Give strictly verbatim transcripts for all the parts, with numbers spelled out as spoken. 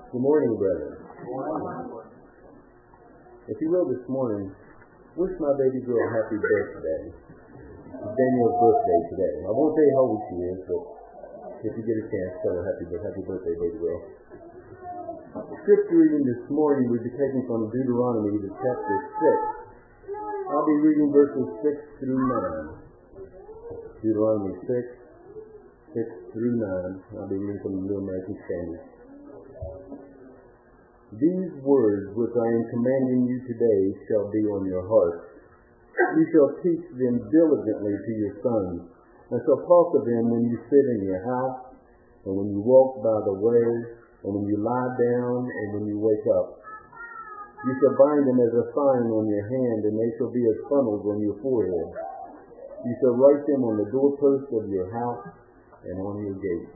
Good morning, brethren. If you will this morning, wish my baby girl a happy birthday. It's Daniel's birthday today. I won't tell you how old she is, but if you get a chance, tell her happy, happy birthday, baby girl. Scripture reading this morning will be taken from Deuteronomy, the chapter six. I'll be reading verses six through nine. Deuteronomy six, six through nine. I'll be reading from the New American Standard. These words which I am commanding you today shall be on your hearts. You shall teach them diligently to your sons, and shall talk of them when you sit in your house, and when you walk by the way, and when you lie down, and when you wake up. You shall bind them as a sign on your hand, and they shall be as funnels on your forehead. You shall write them on the doorposts of your house and on your gates.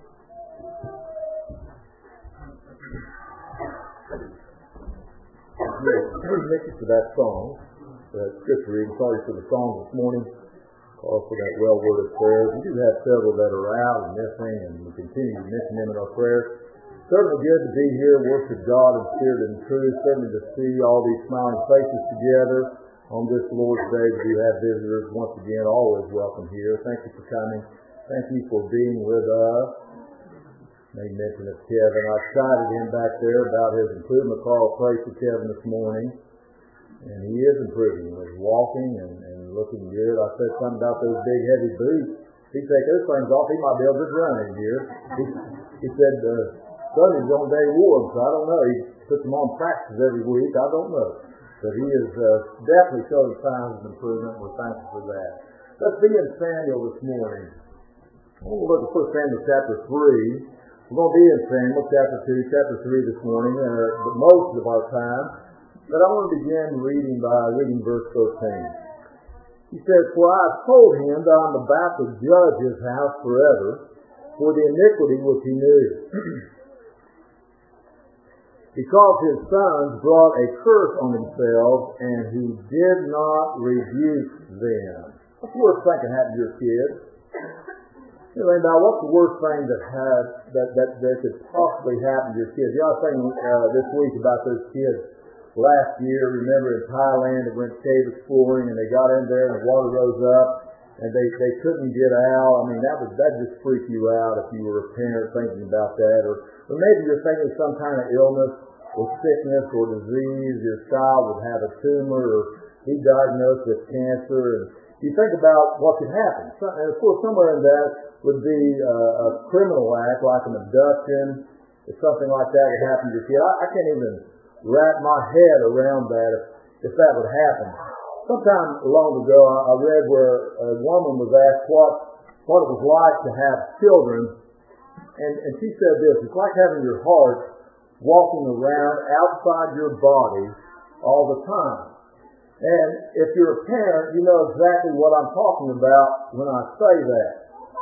Please listen to that song, that scripture reading. Sorry for the song this morning. Call for that well-worded prayer. We do have several that are out and missing, and we continue to mention them in our prayers. Certainly good to be here, worship God in spirit and truth. Certainly to see all these smiling faces together on this Lord's Day. We do have visitors once again, always welcome here. Thank you for coming. Thank you for being with us. Made mention of Kevin. I excited him back there about his improvement. Carl prayed for Kevin this morning, and he is improving. He's walking and, and looking good. I said something about those big heavy boots. If he take those things off, he might be able to just run in here. He, he said uh, Sunday's on day one, so I don't know. He puts them on practice every week. I don't know. But he is uh, definitely showing signs of improvement. We're thankful for that. Let's be in Samuel this morning. We'll look at First Samuel chapter three. We're going to be in Samuel chapter two, chapter three this morning, uh, but most of our time. But I want to begin reading by reading verse thirteen. He says, For I have told him that I am about to judge his house forever for the iniquity which he knew, because his sons brought a curse on themselves, and he did not rebuke them. What's the worst thing can happen to your kids? You know, now, what's the worst thing that had that, that, that could possibly happen to your kids? You know, I was thinking uh, this week about those kids last year. Remember in Thailand, they went cave exploring, and they got in there, and the water rose up, and they, they couldn't get out. I mean, that would that just freak you out if you were a parent thinking about that. Or, or maybe you're thinking of some kind of illness or sickness or disease. Your child would have a tumor or be diagnosed with cancer, and you think about what could happen. And of course, somewhere in that would be a, a criminal act, like an abduction, if something like that would happen to your kid. I, I can't even wrap my head around that if, if that would happen. Sometime long ago, I, I read where a woman was asked what, what it was like to have children, and, and she said this: it's like having your heart walking around outside your body all the time. And if you're a parent, you know exactly what I'm talking about when I say that.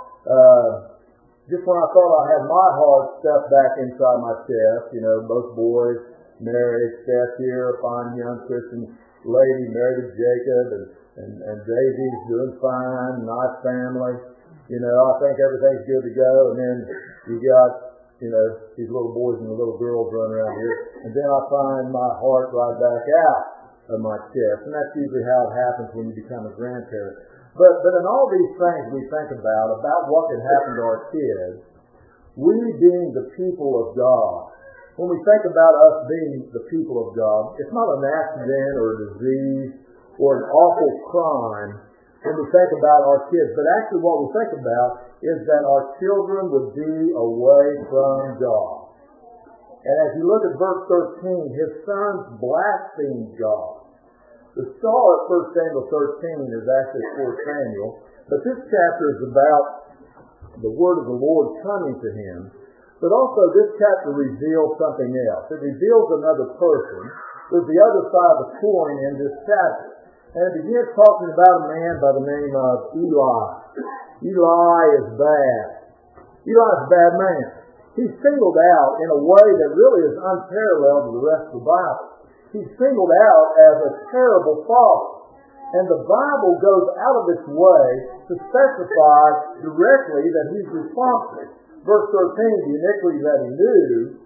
Uh, just when I thought I had my heart stuffed back inside my chest, you know, both boys married, Steph here, a fine young Christian lady married to Jacob, and, and, and Daisy's doing fine, nice family. You know, I think everything's good to go, and then you got, you know, these little boys and the little girls running around here, and then I find my heart right back out of my chest, and that's usually how it happens when you become a grandparent. But but in all these things we think about, about what could happen to our kids, we being the people of God, when we think about us being the people of God, it's not an accident or a disease or an awful crime when we think about our kids, but actually what we think about is that our children would be away from God. And as you look at verse thirteen, his sons blasphemed God. The star of First Samuel thirteen is actually Fourth Samuel, but this chapter is about the word of the Lord coming to him. But also this chapter reveals something else. It reveals another person. There's the other side of the coin in this chapter. And it begins talking about a man by the name of Eli. Eli is bad. Eli is a bad man. He's singled out in a way that really is unparalleled to the rest of the Bible. He's singled out as a terrible father. And the Bible goes out of its way to specify directly that he's responsible. Verse thirteen, the iniquity that he knew,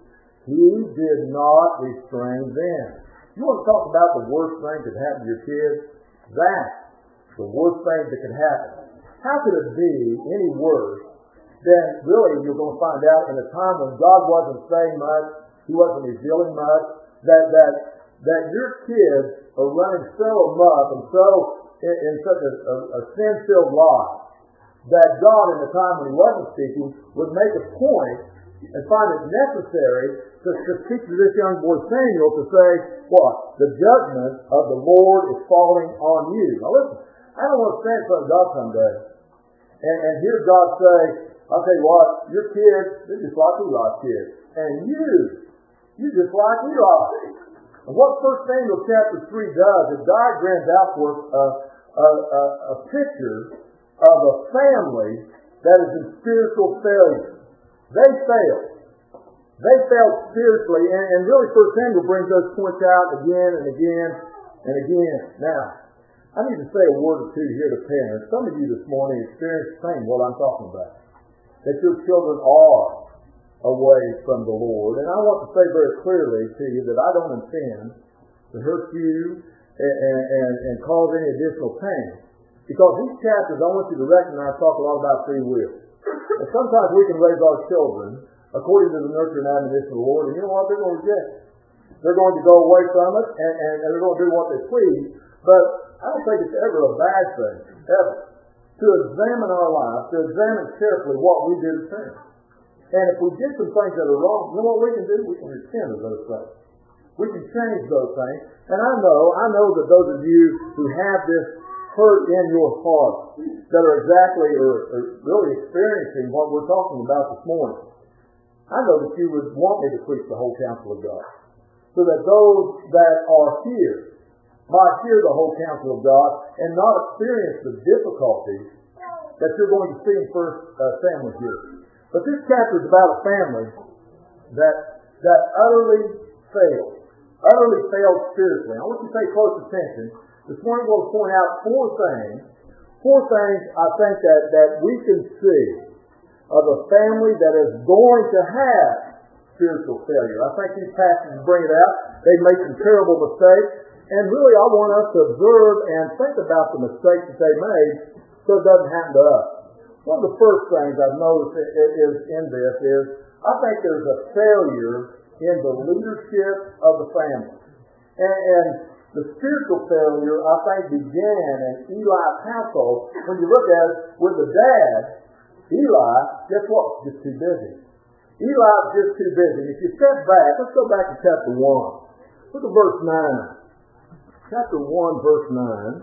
He did not restrain them. You want to talk about the worst thing that happened to your kids? That's the worst thing that could happen. How could it be any worse than really you're going to find out in a time when God wasn't saying much, He wasn't revealing much, that that that your kids are running so amok and so in, in such a, a, a sin-filled life that God, in the time when He wasn't speaking, would make a point and find it necessary to, to speak to this young boy Samuel to say, what? The judgment of the Lord is falling on you. Now listen, I don't want to stand in front of God someday and, and hear God say, I'll tell you what, your kids, they're just like Eli's kids. And you, you're just like Eli. And what First Samuel chapter three does, it diagrams out for us a, a, a, a picture of a family that is in spiritual failure. They failed. They failed spiritually, and, and really First Samuel brings those points out again and again and again. Now, I need to say a word or two here to parents. Some of you this morning experience the same what I'm talking about. That your children are away from the Lord. And I want to say very clearly to you that I don't intend to hurt you and, and, and cause any additional pain. Because these chapters, I want you to recognize, talk a lot about free will. And sometimes we can raise our children according to the nurture and admonition of the Lord, and you know what? They're going to reject it. They're going to go away from it, and, and, and they're going to do what they please. But I don't think it's ever a bad thing, ever, to examine our lives, to examine carefully what we did as parents. And if we did some things that are wrong, you know what we can do? We can repent of those things. We can change those things. And I know, I know that those of you who have this hurt in your heart, that are exactly or, or really experiencing what we're talking about this morning, I know that you would want me to preach the whole counsel of God, so that those that are here might hear the whole counsel of God and not experience the difficulties that you're going to see in First uh, Samuel here. But this chapter is about a family that that utterly failed, utterly failed spiritually. I want you to pay close attention. This morning we'll point out four things, four things I think that, that we can see of a family that is going to have spiritual failure. I think these passages bring it out. They make some terrible mistakes. And really I want us to observe and think about the mistakes that they made so it doesn't happen to us. One of the first things I've noticed is in this is I think there's a failure in the leadership of the family. And, and the spiritual failure, I think, began in Eli's household. When you look at it with the dad, Eli, guess what? Just too busy. Eli's just too busy. If you step back, let's go back to chapter one. Look at verse nine. Chapter one, verse nine.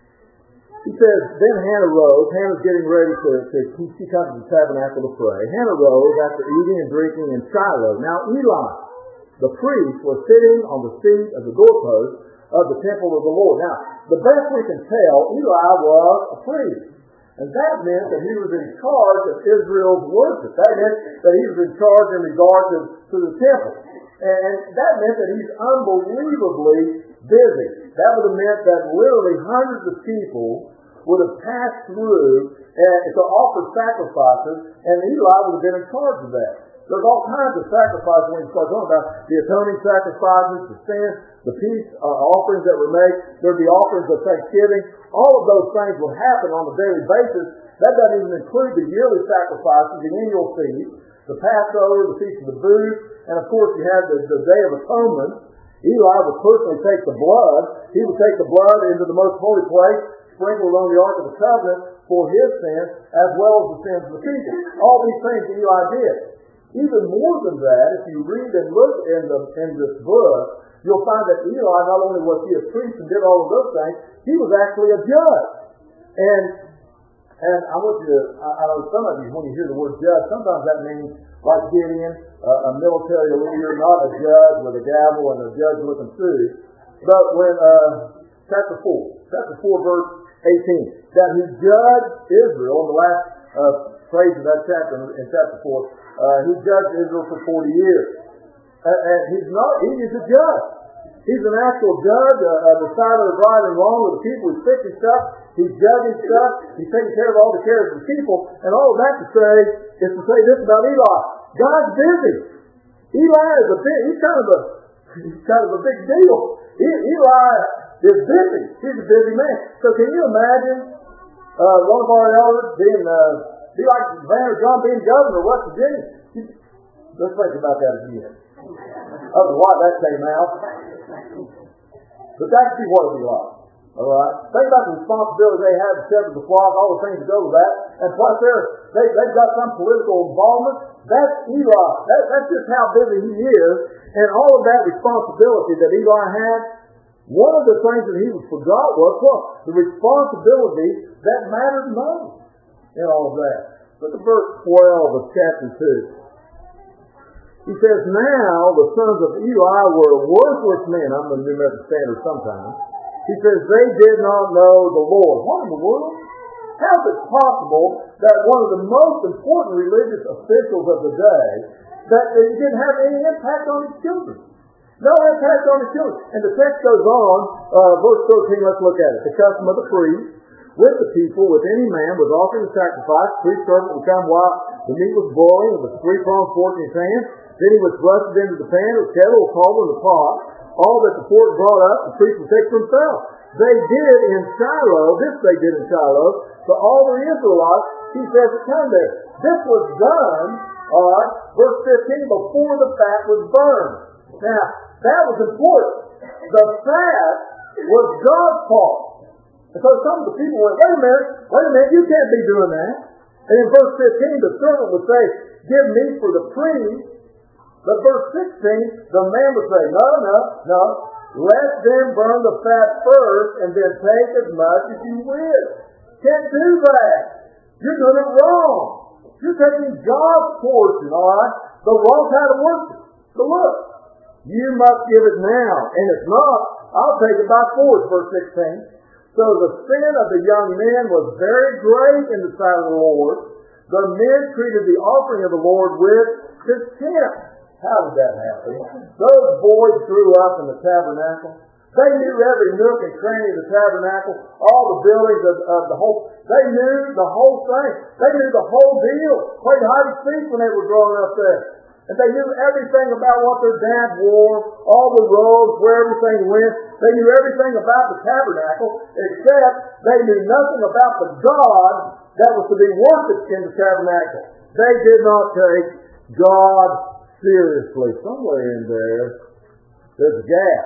He says, then Hannah rose. Hannah's getting ready to, to she comes to the tabernacle to pray. Hannah rose after eating and drinking in Shiloh. Now Eli, the priest, was sitting on the seat of the doorpost of the temple of the Lord. Now, the best we can tell, Eli was a priest. And that meant that he was in charge of Israel's worship. That meant that he was in charge in regard to, to the temple. And that meant that he's unbelievably busy. That would have meant that literally hundreds of people would have passed through and to offer sacrifices, and Eli would have been in charge of that. There's all kinds of sacrifices when you start talking about the atoning sacrifices, the sin, the peace uh, offerings that were made. There'd be offerings of thanksgiving. All of those things would happen on a daily basis. That doesn't even include the yearly sacrifices, the annual feast, the Passover, the Feast of the Booths, and of course you have the, the Day of Atonement. Eli would personally take the blood. He would take the blood into the most holy place, sprinkled on the Ark of the Covenant for his sins, as well as the sins of the people. All these things Eli did. Even more than that, if you read and look in, the, in this book, you'll find that Eli, not only was he a priest and did all of those things, he was actually a judge. And and I want you to, I, I know some of you, when you hear the word judge, sometimes that means, like Gideon, uh, a military leader, not a judge with a gavel and a judge looking suit. But when, uh, chapter four, chapter four, verse eighteen, that he judged Israel, in the last uh, phrase of that chapter, in chapter four, uh, he judged Israel for forty years. Uh, and he's not, he is a judge. He's an actual judge, a, a decider of right and wrong with the people. He's fixing stuff. He's judging stuff. He's taking care of all the cares of the people. And all of that to say is to say this about Eli. God's busy. Eli is a big, he's kind of a, he's kind of a big deal. Eli is busy. He's a busy man. So can you imagine uh, one of our elders being, uh, be like Van or John being governor of West Virginia? Let's think about that again. I don't know why that came out. But that could be what it'd be like. All right? Think about the responsibility they have to shepherd the flock, all the things that go with that. And plus, they're, they, they've got some political involvement. That's Eli. That, that's just how busy he is. And all of that responsibility that Eli had, one of the things that he forgot was what? The responsibility that mattered most in all of that. Look at verse twelve of chapter two. He says, now the sons of Eli were worthless men. I'm the New American Standard sometimes. He says, they did not know the Lord. What in the world? How is it possible that one of the most important religious officials of the day, that he didn't have any impact on his children? No impact on his children. And the text goes on, uh, verse thirteen, let's look at it. The custom of the priest with the people, with any man, was offering a sacrifice. The priest servant would come while the meat was boiling, with a three-pronged fork in his hand. Then he would thrust it into the pan, or kettle, or cauldron, or the pot. All that the fork brought up, the priest would take for himself. They did in Shiloh, this they did in Shiloh, to all the Israelites, he says, that come there. This was done, all right, verse fifteen, before the fat was burned. Now, that was important. The fat was God's part. And so some of the people went, wait a minute, wait a minute, you can't be doing that. And in verse fifteen, the servant would say, give meat for the priest. But verse sixteen, the man would say, no, no, no. Let them burn the fat first and then take as much as you wish. Can't do that. You're doing it wrong. You're taking God's portion, all right? The wrong kind of worship. So look, you must give it now. And if not, I'll take it by force, verse sixteen. So the sin of the young men was very great in the sight of the Lord. The men treated the offering of the Lord with contempt. How did that happen? Those boys grew up in the tabernacle. They knew every nook and cranny of the tabernacle, all the buildings of, of the whole. They knew the whole thing. They knew the whole deal. Played hide and seek when they were growing up there. And they knew everything about what their dad wore, all the robes, where everything went. They knew everything about the tabernacle, except they knew nothing about the God that was to be worshipped in the tabernacle. They did not take God seriously. Somewhere in there, there's a gap.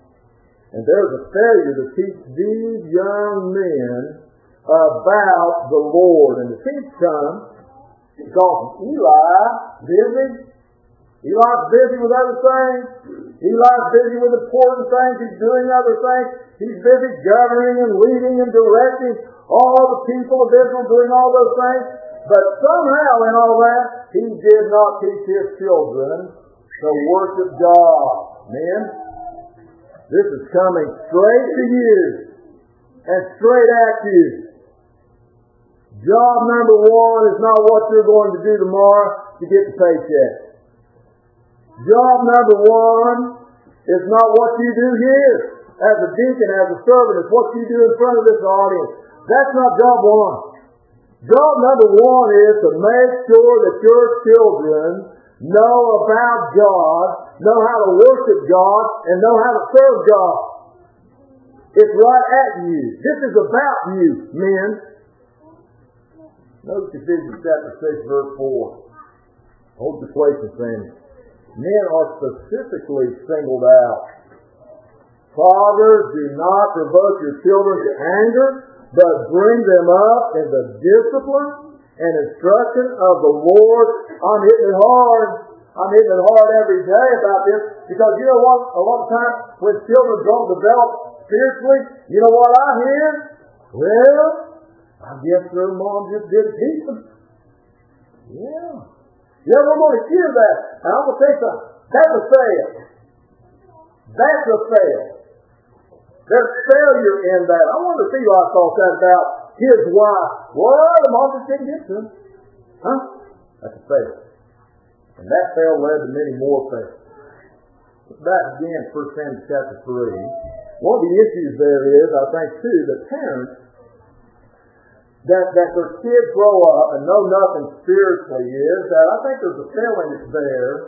And there's a failure to teach these young men about the Lord. And the teach comes because Eli busy. Eli's busy with other things. Eli's busy with important things. He's doing other things. He's busy governing and leading and directing all the people of Israel, doing all those things. But somehow in all that, he did not teach his children to worship God. Men, this is coming straight to you and straight at you. Job number one is not what you're going to do tomorrow to get the paycheck. Job number one is not what you do here as a deacon, as a servant. It's what you do in front of this audience. That's not job one. Job number one is to make sure that your children know about God, know how to worship God, and know how to serve God. It's right at you. This is about you, men. Notice Ephesians chapter six, verse four. Hold your place and family. Men are specifically singled out. Fathers, do not provoke your children to anger, but bring them up in the discipline and instruction of the Lord. I'm hitting it hard. I'm hitting it hard every day about this because you know what? A lot of times when children don't develop spiritually, you know what I hear? Well, I guess their mom just didn't teach them. Yeah. Yeah, we're going to hear that. And I'm going to tell you something. That's a fail. That's a fail. There's failure in that. I wonder if Eli thought that about his wife. Well, the mom just didn't get to him. Huh? That's a fail. And that fail led to many more fails. Look back again, First Samuel chapter three. One of the issues there is, I think, too, that parents, that, that their kids grow up and know nothing spiritually is that I think there's a failing that's there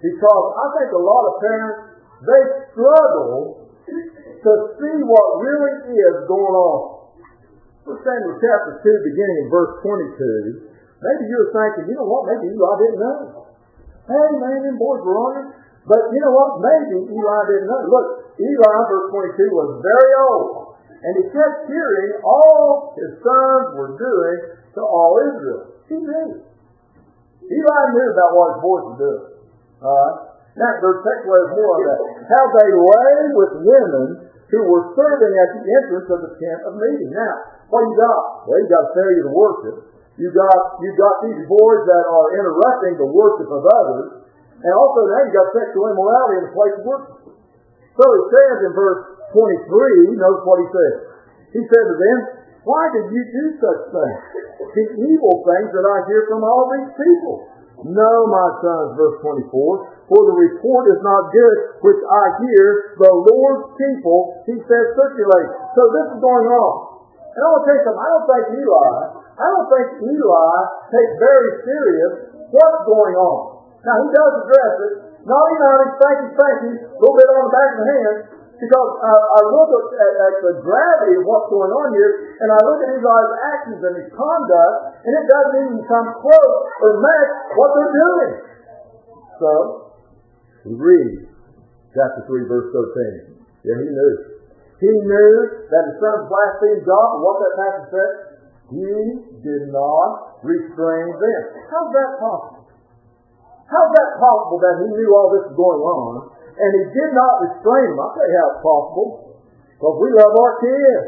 Because I think a lot of parents, they struggle to see what really is going on. First Samuel chapter two, beginning in verse twenty-two, maybe you're thinking, you know what, maybe Eli didn't know. Hey man, them boys were on it. But you know what, maybe Eli didn't know. Look, Eli, verse twenty-two, was very old. And he kept hearing all his sons were doing to all Israel. He knew. Eli knew about what his boys were doing. Alright? Now, there's text ways more on that. How they lay with women who were serving at the entrance of the tent of meeting. Now, what you got? Well, you got a failure to worship. You got you got these boys that are interrupting the worship of others. And also now you got sexual immorality in the place of worship. So it says in verse twenty-three, notice what he says. He said to them, why did you do such things? The evil things that I hear from all these people. No, my sons, verse twenty-four, for the report is not good which I hear the Lord's people, he says, circulate. So this is going on. And I want to tell you something, I don't think Eli, I don't think Eli takes very serious what's going on. Now he does address it, naughty, naughty, spanky, spanky, a little bit on the back of the hand, because uh, I look at, at, at the gravity of what's going on here, and I look at Eli's actions and his conduct, and it doesn't even come close or match what they're doing. So, we read chapter three, verse thirteen. Yeah, he knew. He knew that his sons blasphemed God, and what that passage said, he did not restrain them. How's that possible? How's that possible that he knew all this was going on, and he did not restrain them? I'll tell you how it's possible. Because we love our kids.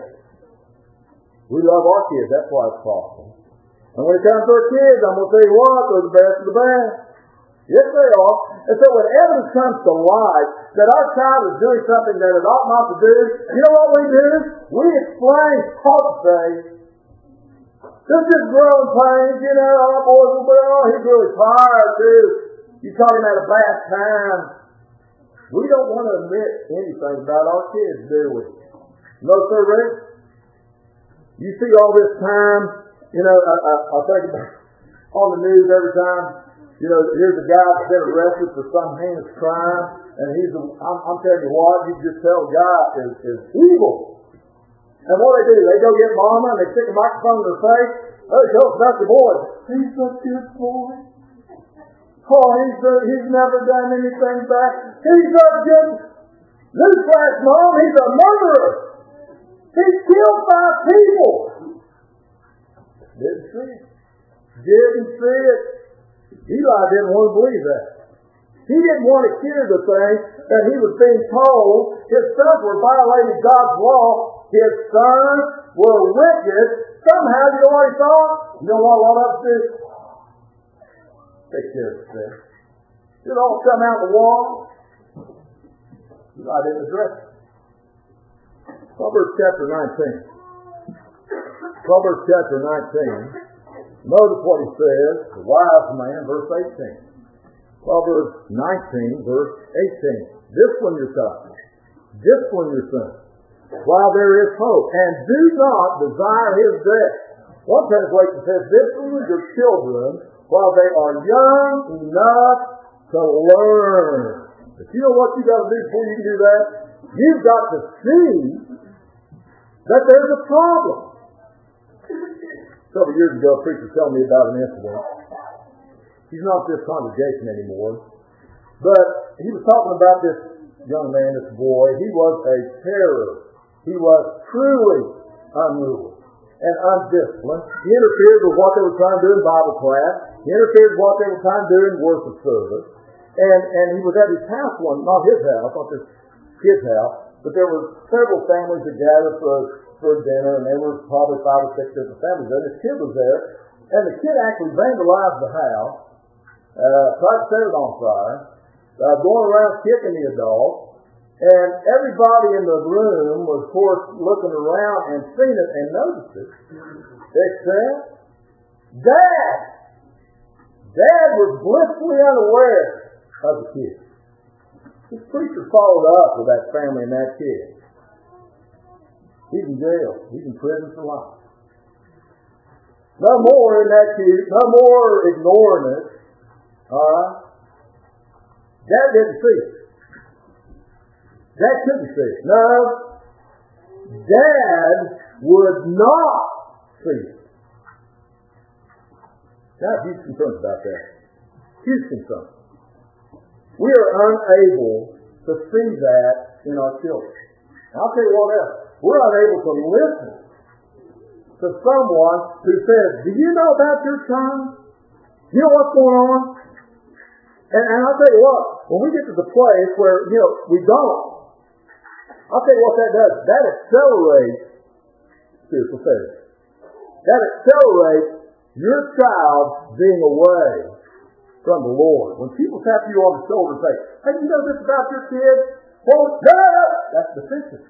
We love our kids. That's why it's possible. And when it comes to our kids, I'm going to tell you what, they're the best of the best. Yes, they are. And so when evidence comes to light that our child is doing something that it ought not to do, you know what we do? We explain, how to say, this is growing pains, you know, our boys will be, oh, he's really tired too. You caught him at a bad time. We don't want to admit anything about our kids, do we? No, sir, Rick? You see all this time, you know, I, I, I think about on the news every time, you know, here's a guy that's been arrested for some heinous crime, and he's, a, I'm, I'm telling you what, you just tell the guy is, is evil. And what they do, they go get mama and they stick a microphone in her face. Oh, show us about the boy. He's a good boy. Oh, he's a, he's never done anything bad. He's a good. Newsflash, Mom, he's a murderer. He's killed five people. Didn't see it. Didn't see it. Eli didn't want to believe that. He didn't want to hear the thing that he was being told. His sons were violating God's law. His sons were wicked. Somehow, you know what he thought? You know what a lot of us do? Take care of this. It all come out the wall. I didn't address it. Proverbs chapter nineteen. Proverbs chapter nineteen. Notice what he says. The wise man, verse eighteen. Proverbs nineteen, verse eighteen. Discipline your son. Discipline your son while there is hope, and do not desire his death. One translation says, discipline your children while they are young enough to learn. But you know what you got to do before you can do that? You've got to see that there's a problem. Several years ago, a preacher told me about an incident. He's not this congregation anymore, but he was talking about this young man, this boy. He was a terror. He was truly unruly and undisciplined. He interfered with what they were trying to do in Bible class. He interfered with what they were trying to do in worship service. And, and he was at his house one, not his house, not this kid's house, but there were several families that gathered for, for dinner, and there were probably five or six different families there. And this kid was there, and the kid actually vandalized the house, uh, tried to set it on fire, uh, going around kicking the adults. And everybody in the room was, of course, looking around and seeing it and noticed it. Except Dad. Dad was blissfully unaware of the kid. This preacher followed up with that family and that kid. He's in jail. He's in prison for life. No more in that kid. No more ignoring it. All right? Dad didn't see it. Dad couldn't see it. No. Dad would not see it. Now, huge concern about that. Huge concern. We are unable to see that in our children. And I'll tell you what else. We're unable to listen to someone who says, do you know about your son? You know what's going on? And, and I'll tell you what, when we get to the place where, you know, we don't, I'll tell you what that does. That accelerates spiritual failure. That accelerates your child being away from the Lord. When people tap you on the shoulder and say, hey, you know this about your kid? Well, no, that's defensive.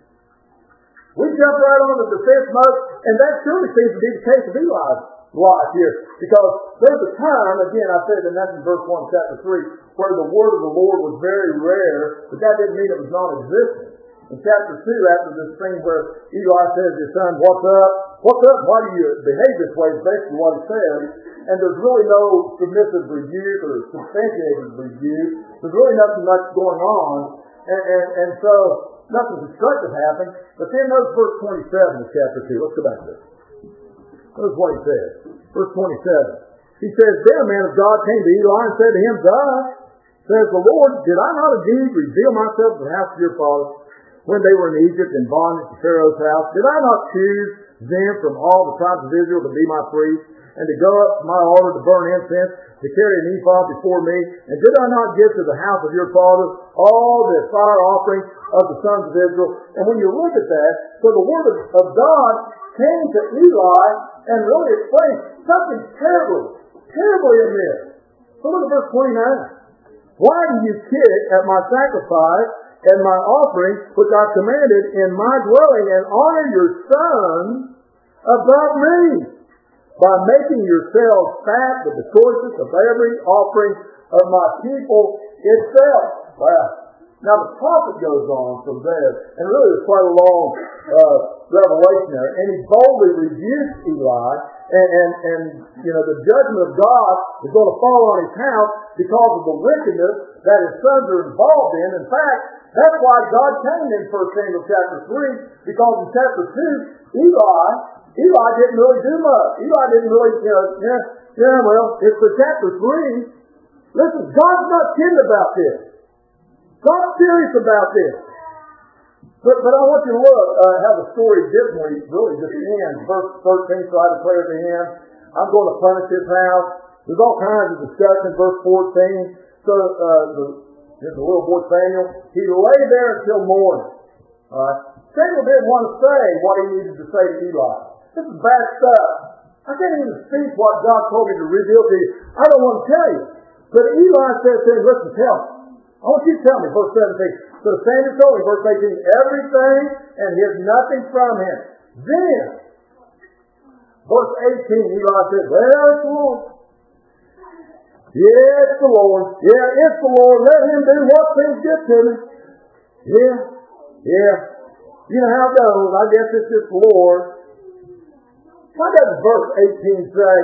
We jump right on the defense mode, and that surely seems to be the case of Eli's life here. Because there's a time, again, I said, and that's in verse one, chapter three, where the word of the Lord was very rare, but that didn't mean it was non-existent. In chapter two, after this thing where Eli says to his son, what's up? What's up? Why do you behave this way? Is basically what he says. And there's really no submissive rebuke or substantiated rebuke. There's really nothing much going on. And, and, and so nothing constructive happened. But then notice verse twenty-seven of chapter two. Let's go back to this. Notice what he says. Verse twenty-seven. He says, then a man of God came to Eli and said to him, thus says the Lord, did I not indeed reveal myself to the house of your father when they were in Egypt in bondage to Pharaoh's house? Did I not choose them from all the tribes of Israel to be my priests, and to go up to my altar to burn incense, to carry an ephod before me? And did I not give to the house of your father all the fire offerings of the sons of Israel? And when you look at that, so the word of, of God came to Eli and really explained something terribly, terribly amiss. So look at verse twenty-nine. Why do you kick at my sacrifice and my offering, which I commanded in my dwelling, and honor your sons above me, by making yourselves fat with the choicest of every offering of my people itself? Wow. Now the prophet goes on from there, and really there's quite a long uh, revelation there, and he boldly rebukes Eli, and, and, and you know the judgment of God is going to fall on his house because of the wickedness that his sons are involved in. In fact, that's why God came in First Samuel chapter three, because in chapter two, Eli, Eli didn't really do much. Eli didn't really, you know, yeah, yeah, well, it's for chapter three. Listen, God's not kidding about this. God's serious about this. But, but I want you to look uh, how the story differently really just ends. Verse thirteen, so I declare to him, I'm going to punish his house. There's all kinds of discussion. Verse fourteen, so uh, the There's the little boy Samuel. He lay there until morning. All right. Samuel didn't want to say what he needed to say to Eli. This is bad stuff. I can't even speak what God told me to reveal to you. I don't want to tell you. But Eli says to him, listen, tell me. I want you to tell me, verse seventeen. So Samuel told him, verse eighteen, everything and hid nothing from him. Then, verse eighteen, Eli said, well, it's the Lord. Yeah, it's the Lord. Yeah, it's the Lord. Let him do what seems good to me. Yeah, yeah. You know how it goes. I guess it's just the Lord. Why does verse eighteen say,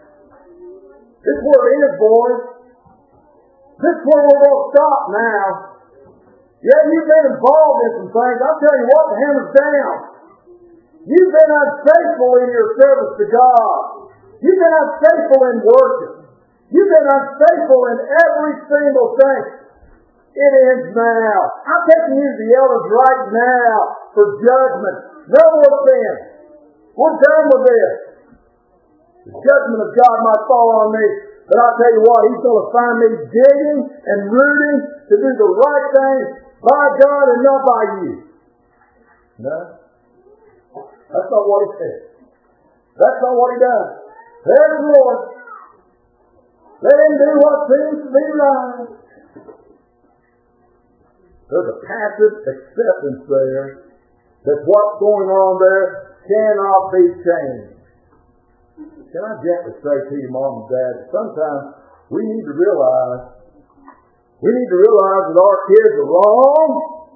this is where it is, boys. This is where we're going to stop now. Yeah, you've been involved in some things. I'll tell you what, the hammer's down. You've been unfaithful in your service to God. You've been unfaithful in worship. You've been unfaithful in every single thing. It ends now. I'm taking you to the elders right now for judgment. No more sin. We're done with this. The judgment of God might fall on me, but I'll tell you what, he's going to find me digging and rooting to do the right thing by God and not by you. No. That's not what he says. That's not what he does. There's the Lord. Let him do what seems to be right. There's a passive acceptance there that what's going on there cannot be changed. Can I gently say to you, Mom and Dad, sometimes we need to realize, we need to realize that our kids are wrong.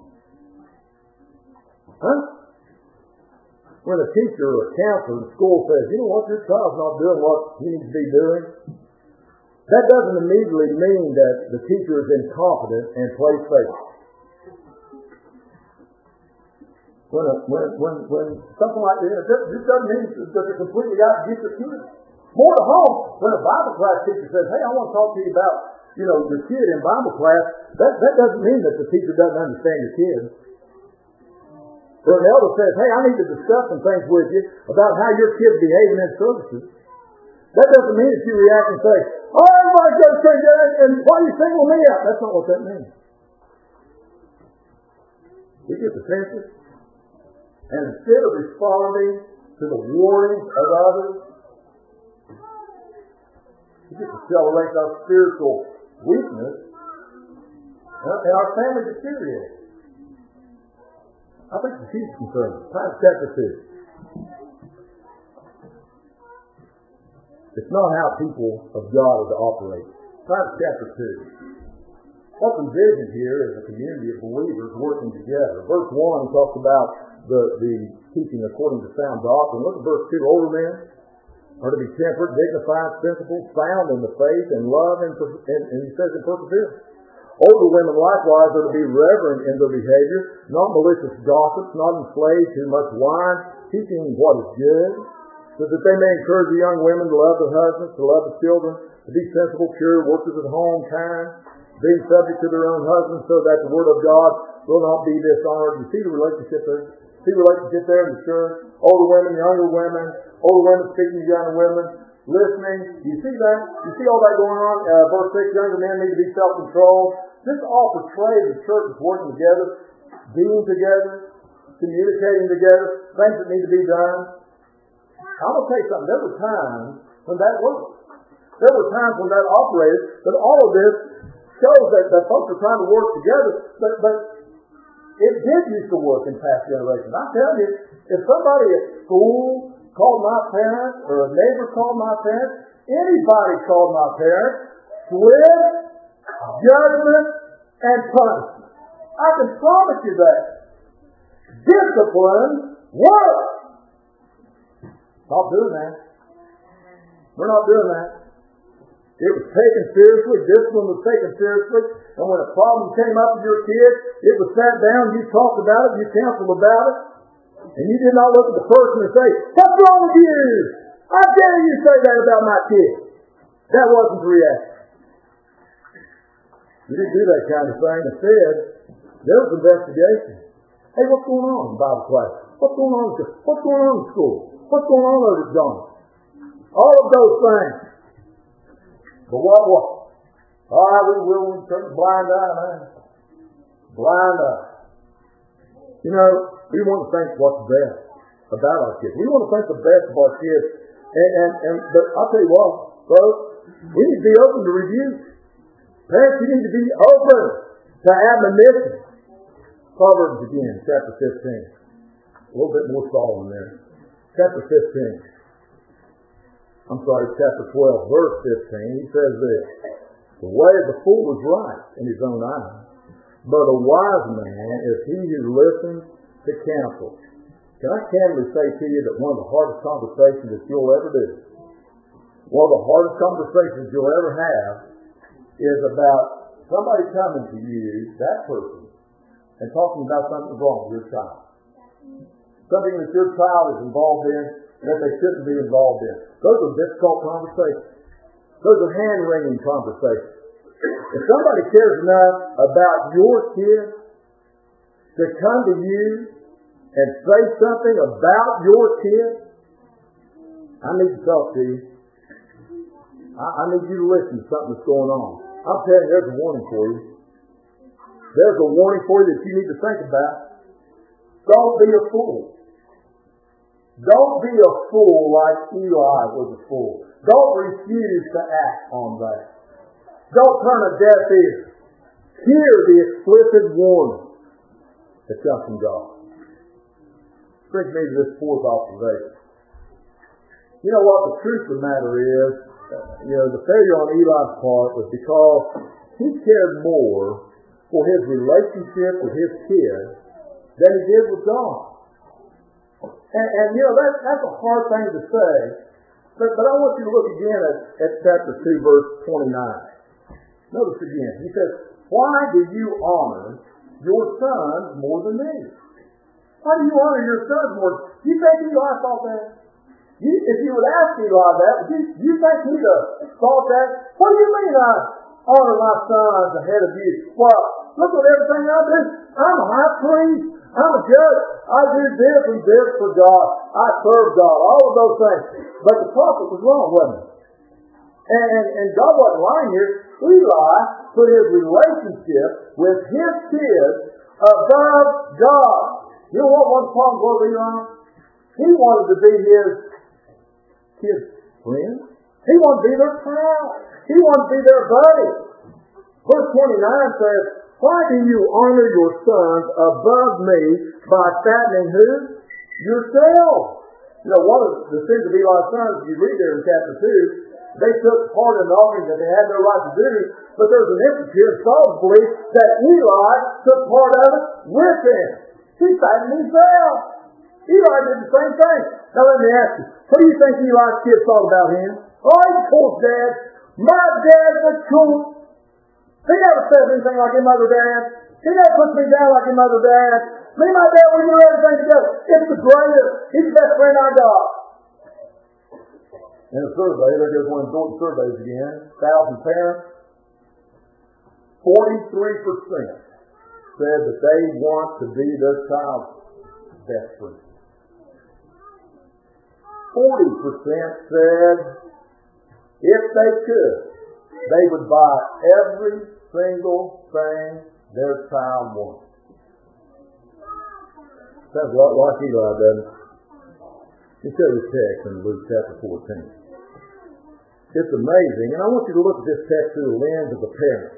Huh? When a teacher or a counselor in school says, you know what, your child's not doing what he needs to be doing, that doesn't immediately mean that the teacher is incompetent and plays fake. When, a, when, when, when something like this, this doesn't mean that they're completely out to get your kids. More to home, when a Bible class teacher says, hey, I want to talk to you about, you know, your kid in Bible class, that, that doesn't mean that the teacher doesn't understand your kid. Or an elder says, hey, I need to discuss some things with you about how your kid's behaving in services. That doesn't mean that you react and say, oh, everybody's got to change that, and why are you singling me out? That's not what that means. We get defensive, and instead of responding to the warnings of others, we get to celebrate our spiritual weakness, and our family deteriorates. I think it's a huge concern. Titus chapter two. It's not how people of God are to operate. Titus chapter two. What's envisioned here is a community of believers working together. Verse one talks about the, the teaching according to sound doctrine. Look at verse two. Older men are to be temperate, dignified, sensible, sound in the faith, and love, and, and, and he says in perseverance. Older women likewise are to be reverent in their behavior, not malicious gossips, not enslaved to much wine, teaching what is good, so that they may encourage the young women to love their husbands, to love the children, to be sensible, pure, workers at home, kind, being subject to their own husbands, so that the word of God will not be dishonored. You see the relationship there? See the relationship there in the church? Older women, younger women, older women speaking to younger women, listening. You see that? You see all that going on? Uh, verse six, younger men need to be self-controlled. This all portrays the church as working together, being together, communicating together, things that need to be done. I'm going to tell you something. There were times when that worked. There were times when that operated, but all of this shows that, that folks are trying to work together, but, but it did used to work in past generations. I'm telling you, if somebody at school called my parents, or a neighbor called my parents, anybody called my parents, with judgment and punishment. I can promise you that. Discipline works. Not doing that. We're not doing that. It was taken seriously. Discipline was taken seriously. And when a problem came up with your kid, it was sat down, you talked about it, you counseled about it. And you did not look at the person and say, what's wrong with you? How dare you say that about my kid? That wasn't the reaction. You didn't do that kind of thing. Instead, there was investigation. Hey, what's going on in Bible class? What's going on? What's going on in school? What's going on over at John? All of those things. But what was? All right, we will turn a blind eye, man. Blind eye. You know, we want to think what's best about our kids. We want to think the best of our kids. And, and, and but I'll tell you what, folks, we need to be open to review. Parents, you need to be open to admonition. Proverbs again, chapter fifteen. A little bit more Solomon there. Chapter fifteen. I'm sorry, chapter twelve, verse fifteen. He says this. The way of the fool is right in his own eyes, but a wise man is he who listens to counsel. Can I candidly say to you that one of the hardest conversations that you'll ever do, one of the hardest conversations you'll ever have, is about somebody coming to you, that person, and talking about something wrong with your child. Something that your child is involved in that they shouldn't be involved in. Those are difficult conversations. Those are hand-wringing conversations. If somebody cares enough about your kid to come to you and say something about your kid, I need to talk to you. I, I need you to listen to something that's going on. I'm telling you, there's a warning for you. There's a warning for you that you need to think about. Don't be a fool. Don't be a fool like Eli was a fool. Don't refuse to act on that. Don't turn a deaf ear. Hear the explicit warning that comes from God. Brings me to this fourth observation. You know what? The truth of the matter is, you know, the failure on Eli's part was because he cared more for his relationship with his kid than he did with God. And, and you know, that, that's a hard thing to say But, but I want you to look again at, at chapter two, verse twenty-nine. Notice again. He says, why do you honor your sons more than me? Why do you honor your sons more? Do you think Eli thought that? You, if you would ask Eli that, do you, you think he'd have thought that? What do you mean I honor my sons ahead of you? Well, look at everything I do. I'm a high priest. I'm a judge. I do this and this for God. I serve God. All of those things. But the prophet was wrong, wasn't he? And, and, and God wasn't lying here. Eli put his relationship with his kids above God. You know what one of the problems was with Eli? He wanted to be his kids' friend. He wanted to be their pal. He wanted to be their buddy. Verse twenty-nine says, why do you honor your sons above me by fattening who? Yourselves. You know, one of the sins of Eli's sons, if you read there in chapter two, they took part in the offering that they had no right to do, but there's an instance here in Saul's belief that Eli took part of it with him. He fattened himself. Eli did the same thing. Now let me ask you, what do you think Eli's kids thought about him? Oh, he's cool, Dad. My dad's a cool. He never says anything like his mother dad. He never puts me down like his mother dad. Me and my dad, we do everything together. It's the greatest. He's the best friend I got. In a survey, there goes one of the surveys again, thousand parents, forty-three percent said that they want to be their child's best friend. forty percent said if they could, they would buy every single thing their child wanted. Sounds a lot like Eli, doesn't it? Let's go to this text in Luke chapter fourteen. It's amazing, and I want you to look at this text through the lens of a parent.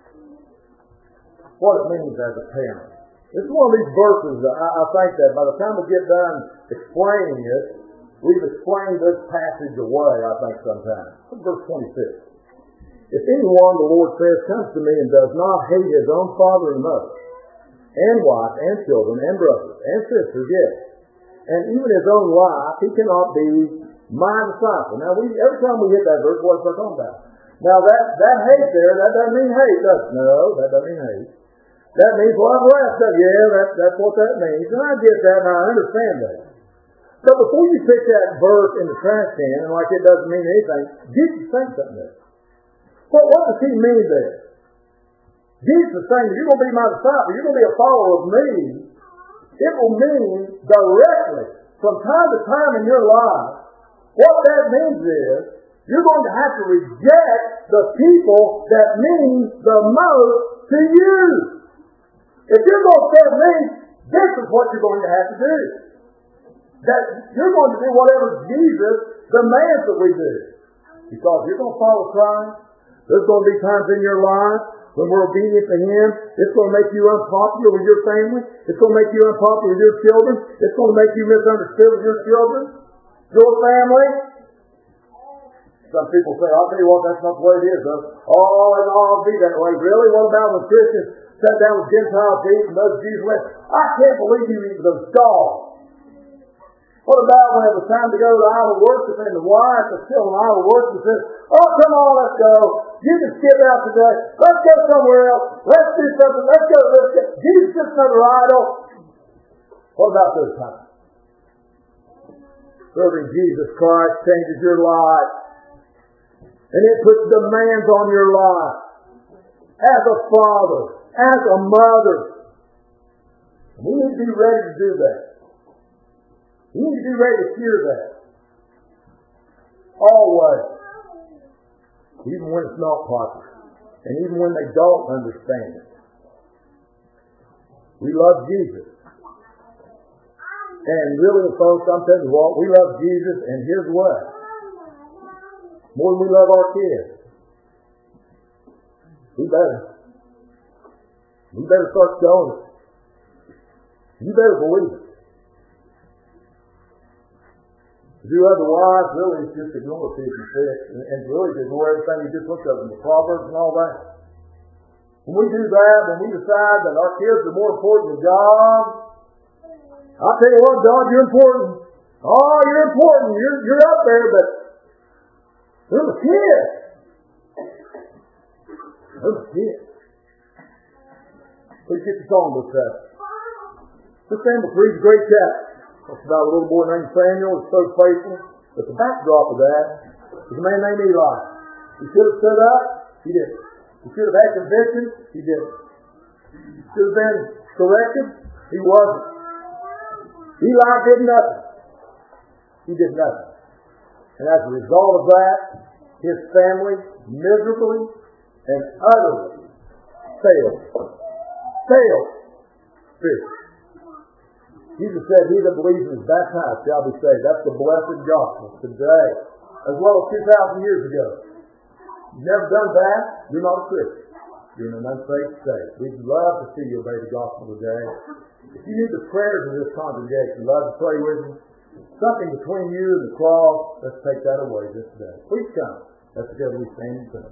What it means as a parent. It's one of these verses that I, I think that by the time we get done explaining it, we've explained this passage away, I think, sometimes. Look at verse twenty-six. If anyone, the Lord says, comes to me and does not hate his own father and mother, and wife, and children, and brothers, and sisters, yes, and even his own life, he cannot be my disciple. Now, we, every time we hit that verse, what's that talking about? Now, that, that hate there, that doesn't mean hate, does it? No, that doesn't mean hate. That means love rest. Yeah, that, that's what that means. And I get that, and I understand that. So before you pick that verse in the trash can, and like it doesn't mean anything, get you think something there. Well, what does he mean there? Jesus is saying, you're going to be my disciple, you're going to be a follower of me. It will mean directly, from time to time in your life, what that means is, you're going to have to reject the people that mean the most to you. If you're going to serve me, this is what you're going to have to do. That you're going to do whatever Jesus demands that we do. Because you're going to follow Christ. There's going to be times in your life when we're obedient to Him. It's going to make you unpopular with your family. It's going to make you unpopular with your children. It's going to make you misunderstood with your children, your family. Some people say, I'll tell you what, that's not the way it is, though. Oh, and I'll be that way. Really? What about when Christians sat down with Gentiles to eat and those Jews went, I can't believe you eat those dogs. What about when it was time to go to idol worship and the wife is still in idol worship and says, oh, come on, let's go. You can skip out today. Let's go somewhere else. Let's do something. Let's go. Let's go. Jesus is another idol. What about those times? Serving Jesus Christ changes your life. And it puts demands on your life. As a father, as a mother. We need to be ready to do that. You need to be ready to hear that. Always. Even when it's not popular. And even when they don't understand it. We love Jesus. And really, folks, I'm telling you what, we love Jesus, and here's what. More than we love our kids. We better. We better start showing it. You better believe it. If you otherwise, really, it's just ignore Ephesians six, and, and really just ignore everything you just looked up in the Proverbs and all that. When we do that, when we decide that our kids are more important than God, I'll tell you what, God, you're important. Oh, you're important. You're, you're up there, but They're a kid. They're a kid. Please get the song book up. This Samuel reads a great chapter. It's about a little boy named Samuel who's so faithful. But the backdrop of that is a man named Eli. He should have stood up. He didn't. He should have had conviction. He didn't. He should have been corrected. He wasn't. Eli did nothing. He did nothing. And as a result of that, his family miserably and utterly failed. Failed. Spiritually. Jesus said, he that believes and is baptized shall be saved. That's the blessed gospel today, as well as two thousand years ago. You've never done that, you're not a Christian. You're in an unsafe state. We'd love to see you obey the gospel today. If you need the prayers of this congregation, love to pray with you. Something between you and the cross, let's take that away this day. Please come. Let's together we stand and sing.